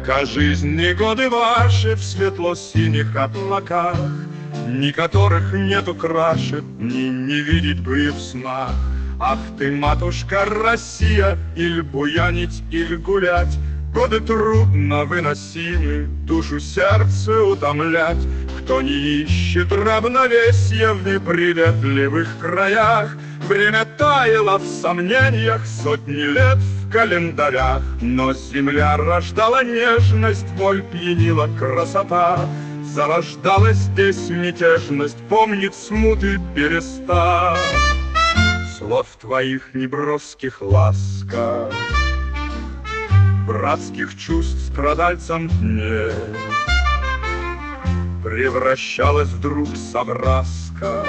Ка жизни годы ваши в светло-синих облаках, ни которых нету краше, ни не видеть бы в снах. Ах ты, матушка Россия, иль буянить, иль гулять, годы трудно выносимы, душу сердце утомлять. Кто не ищет равновесия в неприветливых краях, время таяло в сомнениях, сотни лет в календарях. Но земля рождала нежность, боль пьянила красота. Зарождалась здесь мятежность, помнит смуты перестав. Слов твоих неброских ласка, братских чувств страдальцам дне, превращалась вдруг совраска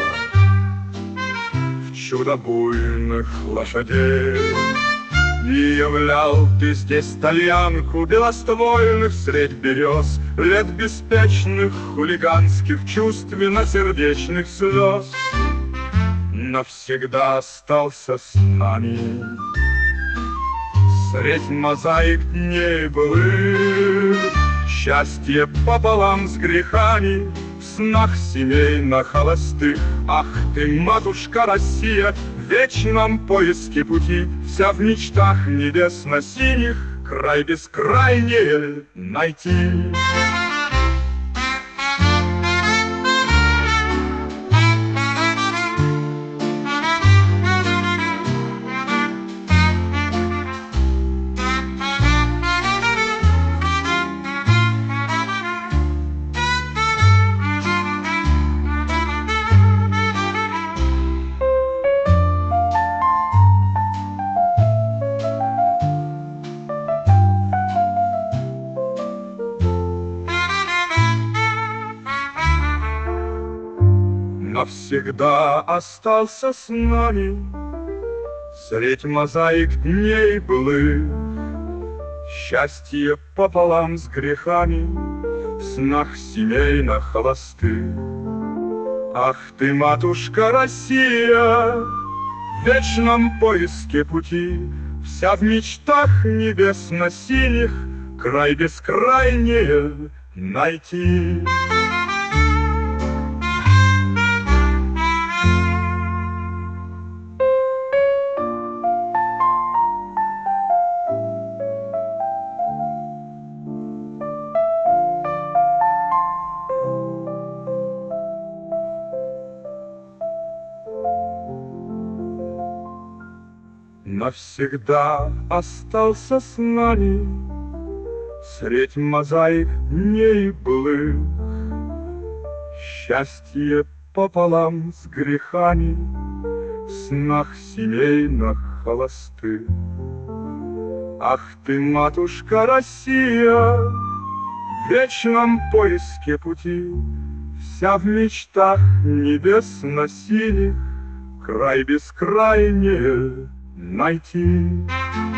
в чудо буйных лошадей. И являл ты здесь тальянку белоствольных средь берез, лет беспечных, хулиганских, чувственно-сердечных слез. Навсегда остался с нами средь мозаик дней былых, счастье пополам с грехами в снах семейно холостых. Ах ты, матушка Россия, в вечном поиске пути, вся в мечтах небесно-синих, край бескрайний найти. Навсегда остался с нами средь мозаик дней былых, счастье пополам с грехами в снах семейно холостых. Ах ты, матушка Россия, в вечном поиске пути, вся в мечтах небесно-синих, край бескрайнее найти. Навсегда остался с нами средь мозаик дней былых, счастье пополам с грехами в снах семейных холостых. Ах ты, матушка Россия, в вечном поиске пути, вся в мечтах небесно-синих, край бескрайнее найти.